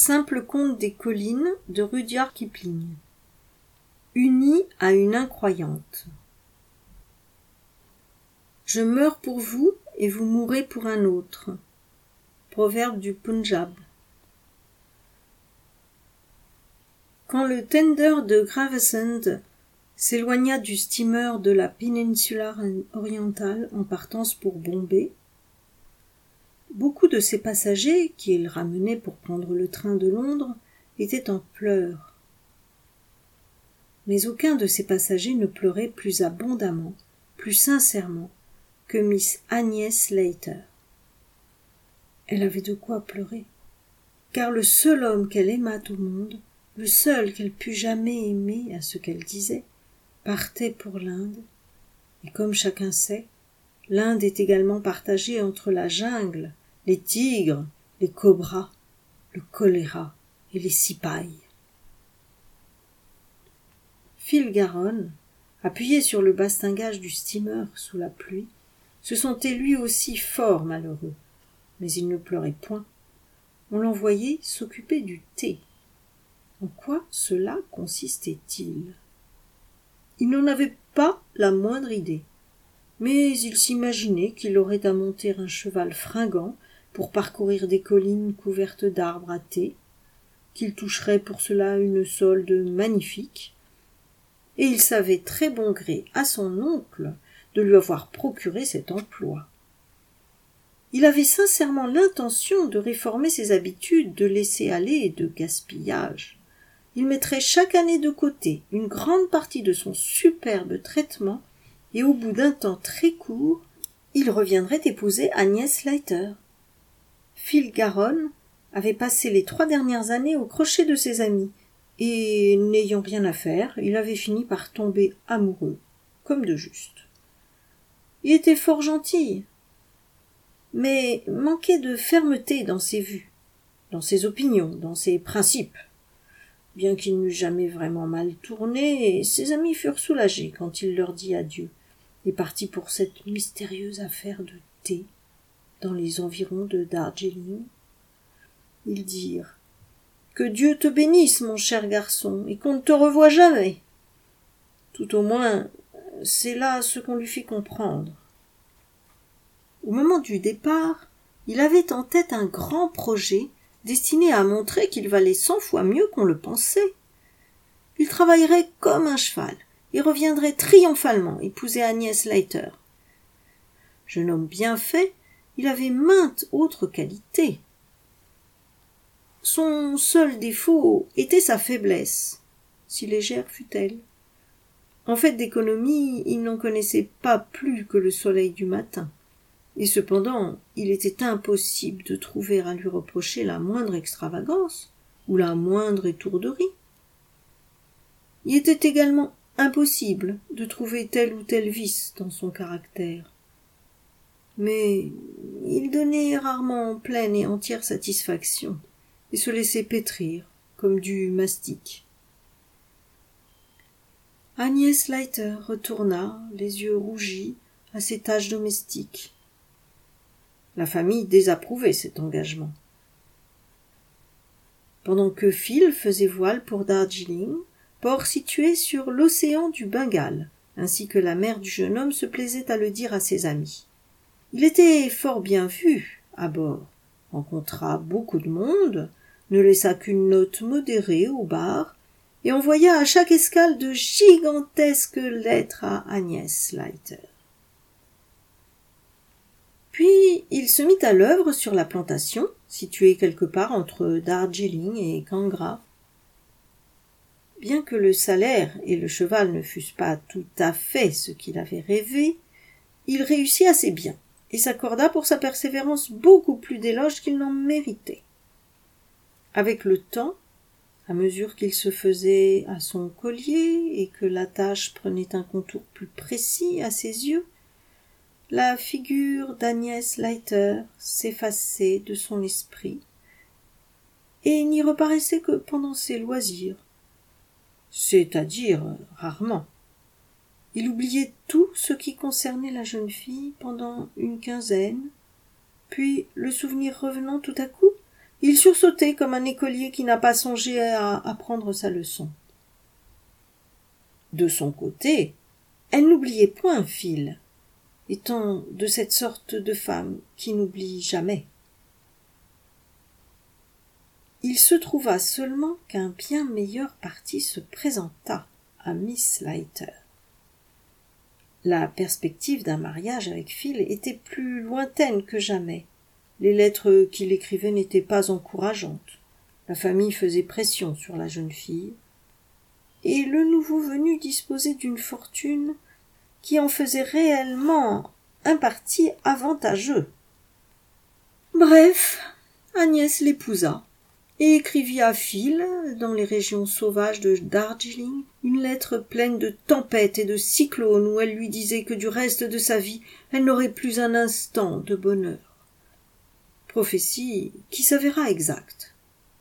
Simple conte des collines de Rudyard Kipling. Unie à une incroyante. Je meurs pour vous et vous mourrez pour un autre. Proverbe du Punjab. Quand le tender de Gravesend s'éloigna du steamer de la péninsule orientale en partance pour Bombay, beaucoup de ses passagers, qui il ramenait pour prendre le train de Londres, étaient en pleurs. Mais aucun de ces passagers ne pleurait plus abondamment, plus sincèrement, que Miss Agnès Slater. Elle avait de quoi pleurer, car le seul homme qu'elle aimât au monde, le seul qu'elle pût jamais aimer à ce qu'elle disait, partait pour l'Inde, et comme chacun sait, l'Inde est également partagée entre la jungle, les tigres, les cobras, le choléra et les cipayes. Phil Garonne, appuyé sur le bastingage du steamer sous la pluie, se sentait lui aussi fort malheureux, mais il ne pleurait point. On l'envoyait s'occuper du thé. En quoi cela consistait-il? Il n'en avait pas la moindre idée, mais il s'imaginait qu'il aurait à monter un cheval fringant pour parcourir des collines couvertes d'arbres à thé, qu'il toucherait pour cela une solde magnifique, et il savait très bon gré à son oncle de lui avoir procuré cet emploi. Il avait sincèrement l'intention de réformer ses habitudes de laisser-aller et de gaspillage. Il mettrait chaque année de côté une grande partie de son superbe traitement, et au bout d'un temps très court, il reviendrait épouser Agnès Slater. Phil Garonne avait passé les 3 dernières années au crochet de ses amis, et, n'ayant rien à faire, il avait fini par tomber amoureux, comme de juste. Il était fort gentil, mais manquait de fermeté dans ses vues, dans ses opinions, dans ses principes. Bien qu'il n'eût jamais vraiment mal tourné, ses amis furent soulagés quand il leur dit adieu, et partit pour cette mystérieuse affaire de thé dans les environs de Darjeeling. Ils dirent « Que Dieu te bénisse, mon cher garçon, et qu'on ne te revoie jamais !» Tout au moins, c'est là ce qu'on lui fit comprendre. Au moment du départ, il avait en tête un grand projet destiné à montrer qu'il valait 100 fois mieux qu'on le pensait. Il travaillerait comme un cheval et reviendrait triomphalement épouser Agnès Slater. Jeune homme bien fait, il avait maintes autres qualités. Son seul défaut était sa faiblesse, si légère fût-elle. En fait d'économie, il n'en connaissait pas plus que le soleil du matin. Et cependant, il était impossible de trouver à lui reprocher la moindre extravagance ou la moindre étourderie. Il était également impossible de trouver tel ou tel vice dans son caractère. Mais il donnait rarement pleine et entière satisfaction et se laissait pétrir comme du mastic. Agnès Slater retourna, les yeux rougis, à ses tâches domestiques. La famille désapprouvait cet engagement. Pendant que Phil faisait voile pour Darjeeling, port situé sur l'océan du Bengale, ainsi que la mère du jeune homme se plaisait à le dire à ses amis. Il était fort bien vu à bord, rencontra beaucoup de monde, ne laissa qu'une note modérée au bar, et envoya à chaque escale de gigantesques lettres à Agnès Slater. Puis il se mit à l'œuvre sur la plantation, située quelque part entre Darjeeling et Kangra. Bien que le salaire et le cheval ne fussent pas tout à fait ce qu'il avait rêvé, il réussit assez bien, et s'accorda pour sa persévérance beaucoup plus d'éloges qu'il n'en méritait. Avec le temps, à mesure qu'il se faisait à son collier et que la tâche prenait un contour plus précis à ses yeux, la figure d'Agnès Slater s'effaçait de son esprit et n'y reparaissait que pendant ses loisirs, c'est-à-dire rarement. Il oubliait tout ce qui concernait la jeune fille pendant une quinzaine, puis, le souvenir revenant tout à coup, Il sursautait comme un écolier qui n'a pas songé à apprendre sa leçon. De son côté, elle n'oubliait point Phil, étant de cette sorte de femme qui n'oublie jamais. Il se trouva seulement qu'un bien meilleur parti se présenta à Miss Leiter. La perspective d'un mariage avec Phil était plus lointaine que jamais. Les lettres qu'il écrivait n'étaient pas encourageantes. La famille faisait pression sur la jeune fille. Et le nouveau venu disposait d'une fortune qui en faisait réellement un parti avantageux. Bref, Agnès l'épousa et écrivit à Phil, dans les régions sauvages de Darjeeling, une lettre pleine de tempêtes et de cyclones où elle lui disait que du reste de sa vie, elle n'aurait plus un instant de bonheur. Prophétie qui s'avéra exacte.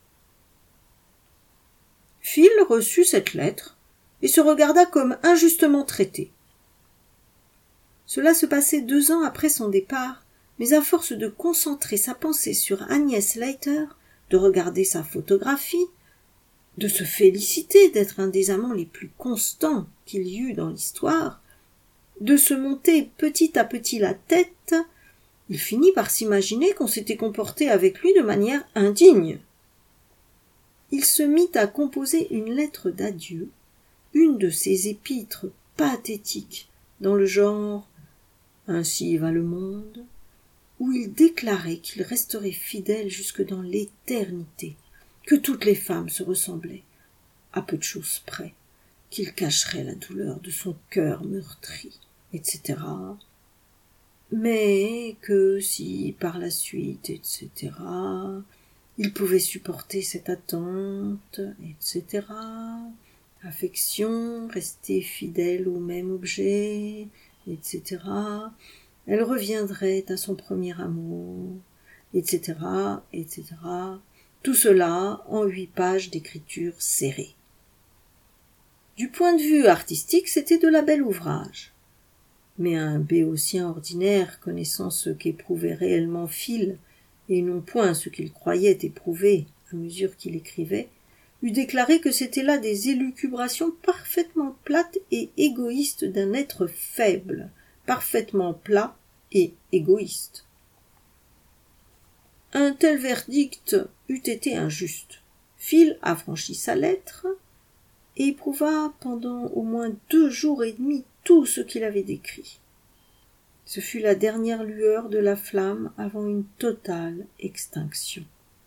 Phil reçut cette lettre et se regarda comme injustement traité. Cela se passait 2 ans après son départ, mais à force de concentrer sa pensée sur Agnès Leiter, de regarder sa photographie, de se féliciter d'être un des amants les plus constants qu'il y eut dans l'histoire, de se monter petit à petit la tête, il finit par s'imaginer qu'on s'était comporté avec lui de manière indigne. Il se mit à composer une lettre d'adieu, une de ces épîtres pathétiques, dans le genre « Ainsi va le monde », où il déclarait qu'il resterait fidèle jusque dans l'éternité, que toutes les femmes se ressemblaient, à peu de choses près, qu'il cacherait la douleur de son cœur meurtri, etc. Mais que si, par la suite, etc., il pouvait supporter cette attente, etc., affection, rester fidèle au même objet, etc., elle reviendrait à son premier amour, etc., etc. Tout cela en 8 pages d'écriture serrée. Du point de vue artistique, c'était de la belle ouvrage. Mais un béotien ordinaire, connaissant ce qu'éprouvait réellement Phil, et non point ce qu'il croyait éprouver à mesure qu'il écrivait, eût déclaré que c'étaient là des élucubrations parfaitement plates et égoïstes d'un être faible, parfaitement plat et égoïste. Un tel verdict eût été injuste. Phil affranchit sa lettre et éprouva pendant au moins 2 jours et demi tout ce qu'il avait décrit. Ce fut la dernière lueur de la flamme avant une totale extinction.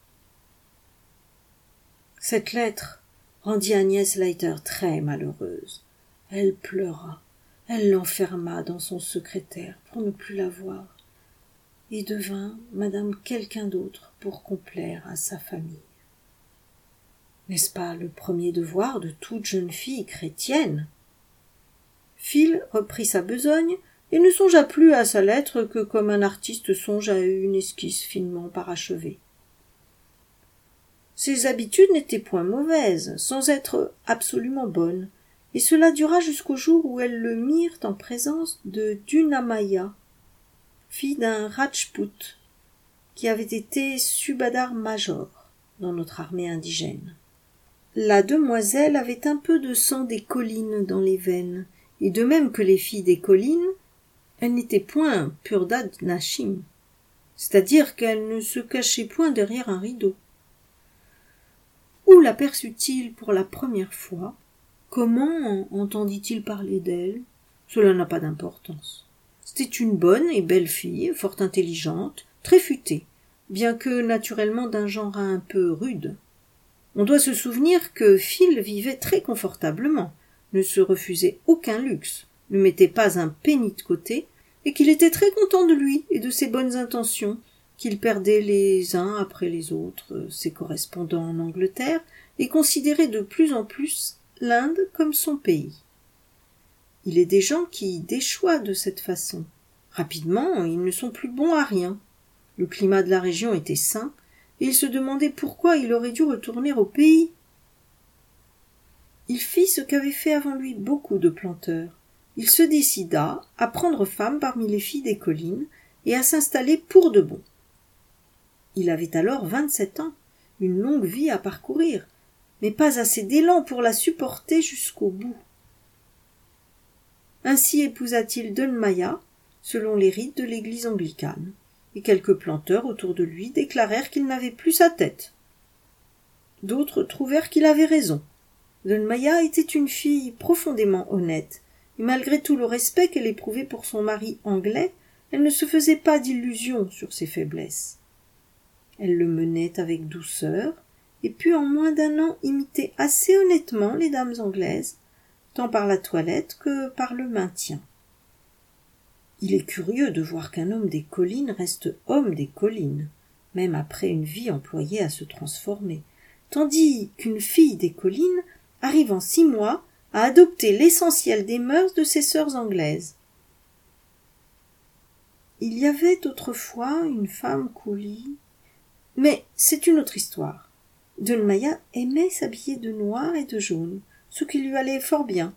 Cette lettre rendit Agnès Leiter très malheureuse. Elle pleura. Elle l'enferma dans son secrétaire pour ne plus la voir et devint madame quelqu'un d'autre pour complaire à sa famille. N'est-ce pas le premier devoir de toute jeune fille chrétienne? Phil reprit sa besogne et ne songea plus à sa lettre que comme un artiste songe à une esquisse finement parachevée. Ses habitudes n'étaient point mauvaises, sans être absolument bonnes, et cela dura jusqu'au jour où elles le mirent en présence de Dunamaya, fille d'un Rajput, qui avait été subadar-major dans notre armée indigène. La demoiselle avait un peu de sang des collines dans les veines, et de même que les filles des collines, elle n'était point Purdad Nashim, c'est-à-dire qu'elle ne se cachait point derrière un rideau. Où l'aperçut-il pour la première fois? Comment entendit-il parler d'elle? Cela n'a pas d'importance. C'était une bonne et belle fille, fort intelligente, très futée, bien que naturellement d'un genre un peu rude. On doit se souvenir que Phil vivait très confortablement, ne se refusait aucun luxe, ne mettait pas un penny de côté, et qu'il était très content de lui et de ses bonnes intentions, qu'il perdait les uns après les autres, ses correspondants en Angleterre, et considérait de plus en plus l'Inde comme son pays. Il est des gens qui déchoient de cette façon. Rapidement, ils ne sont plus bons à rien. Le climat de la région était sain, et il se demandait pourquoi il aurait dû retourner au pays. Il fit ce qu'avaient fait avant lui beaucoup de planteurs. Il se décida à prendre femme parmi les filles des collines et à s'installer pour de bon. Il avait alors 27 ans, une longue vie à parcourir, mais pas assez d'élan pour la supporter jusqu'au bout. Ainsi épousa-t-il Dunmaya, selon les rites de l'église anglicane, et quelques planteurs autour de lui déclarèrent qu'il n'avait plus sa tête. D'autres trouvèrent qu'il avait raison. Dunmaya était une fille profondément honnête, et malgré tout le respect qu'elle éprouvait pour son mari anglais, elle ne se faisait pas d'illusions sur ses faiblesses. Elle le menait avec douceur, et put en moins d'1 an imiter assez honnêtement les dames anglaises, tant par la toilette que par le maintien. Il est curieux de voir qu'un homme des collines reste homme des collines, même après une vie employée à se transformer, tandis qu'une fille des collines arrive en 6 mois à adopter l'essentiel des mœurs de ses sœurs anglaises. Il y avait autrefois une femme coulie, mais c'est une autre histoire. Dunmaya aimait s'habiller de noir et de jaune, ce qui lui allait fort bien.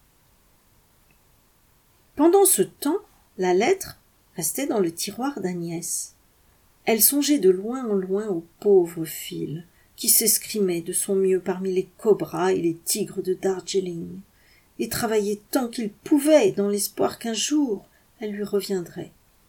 Pendant ce temps, la lettre restait dans le tiroir d'Agnès. Elle songeait de loin en loin au pauvre Phil, qui s'escrimait de son mieux parmi les cobras et les tigres de Darjeeling, et travaillait tant qu'il pouvait dans l'espoir qu'un jour elle lui reviendrait.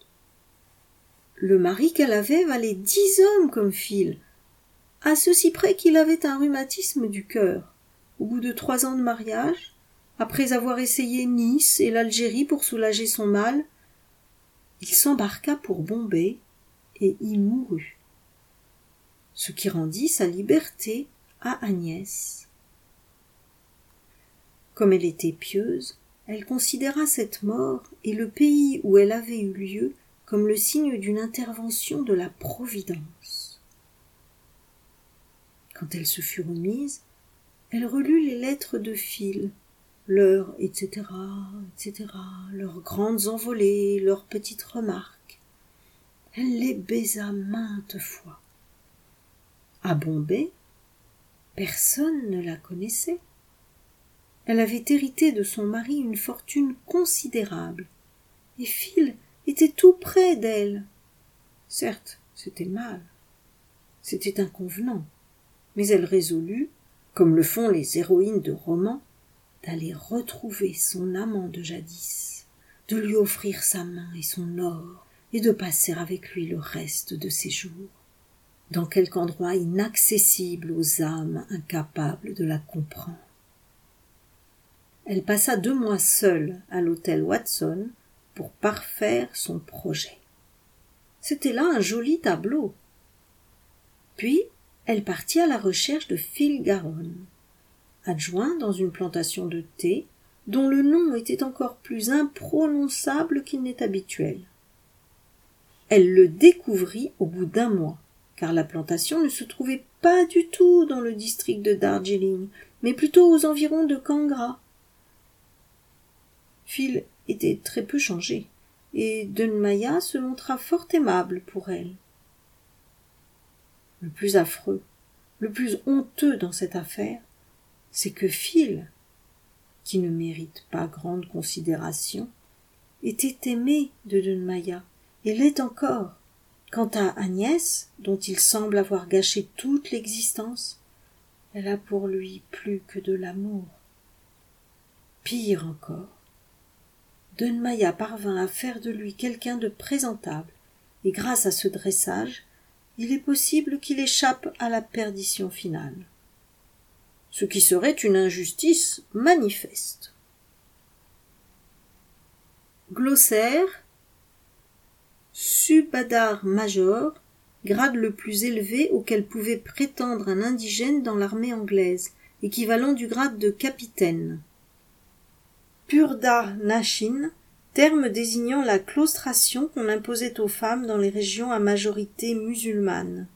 Le mari qu'elle avait valait 10 hommes comme Phil, à ceci près qu'il avait un rhumatisme du cœur. Au bout de 3 ans de mariage, après avoir essayé Nice et l'Algérie pour soulager son mal, il s'embarqua pour Bombay et y mourut, ce qui rendit sa liberté à Agnès. Comme elle était pieuse, elle considéra cette mort et le pays où elle avait eu lieu comme le signe d'une intervention de la Providence. Quand elle se fut remise, elle relut les lettres de Phil, leurs etc., leurs grandes envolées, leurs petites remarques. Elle les baisa maintes fois. À Bombay, personne ne la connaissait. Elle avait hérité de son mari une fortune considérable, et Phil était tout près d'elle. Certes, c'était mal, c'était inconvenant, mais elle résolut, comme le font les héroïnes de romans, d'aller retrouver son amant de jadis, de lui offrir sa main et son or, et de passer avec lui le reste de ses jours, dans quelque endroit inaccessible aux âmes incapables de la comprendre. Elle passa 2 mois seule à l'hôtel Watson pour parfaire son projet. C'était là un joli tableau. Puis, elle partit à la recherche de Phil Garon, adjoint dans une plantation de thé, dont le nom était encore plus imprononçable qu'il n'est habituel. Elle le découvrit au bout d'1 mois, car la plantation ne se trouvait pas du tout dans le district de Darjeeling, mais plutôt aux environs de Kangra. Phil était très peu changé, et Dunmaya se montra fort aimable pour elle. Le plus affreux, le plus honteux dans cette affaire, c'est que Phil, qui ne mérite pas grande considération, était aimé de Dunmaya, et l'est encore. Quant à Agnès, dont il semble avoir gâché toute l'existence, elle a pour lui plus que de l'amour. Pire encore, Dunmaya parvint à faire de lui quelqu'un de présentable, et grâce à ce dressage, il est possible qu'il échappe à la perdition finale. Ce qui serait une injustice manifeste. Glossaire. Subadar major, grade le plus élevé auquel pouvait prétendre un indigène dans l'armée anglaise, équivalent du grade de capitaine. Purda Nashin, terme désignant la claustration qu'on imposait aux femmes dans les régions à majorité musulmane.